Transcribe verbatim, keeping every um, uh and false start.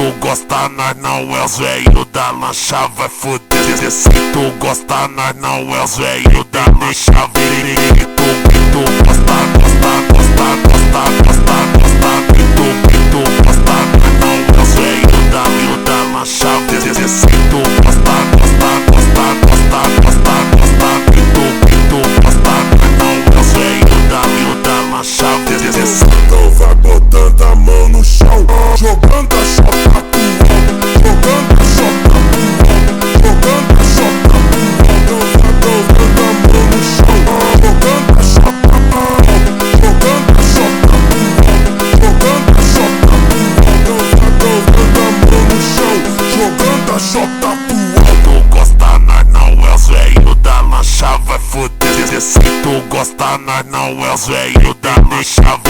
tu gosta, nós não é os velho da lancha, vai foder. Se tu gosta, nós não é os velho da lancha, vai tu, tu gosta, gosta, gosta, gosta, gosta, gosta, tu, tu gosta, nós não é os velho da, da lancha, se tu gosta, gosta, gosta, gosta, gosta, gosta, tu, tu gosta, nós não é os velho da, da lancha, então vai botando a mão no chão, jogando a chota pro alto, jogando a chota pro alto, jogando a chota pro alto, jogando a mão no chão, jogando a chota pro alto, jogando a chota pro alto, jogando a chota pro alto, jogando a mão no chão, jogando a chota pro alto. Tu gosta, nós não é os velho da lancha, vai foder. Se tu gosta, nós não é os velho da lancha.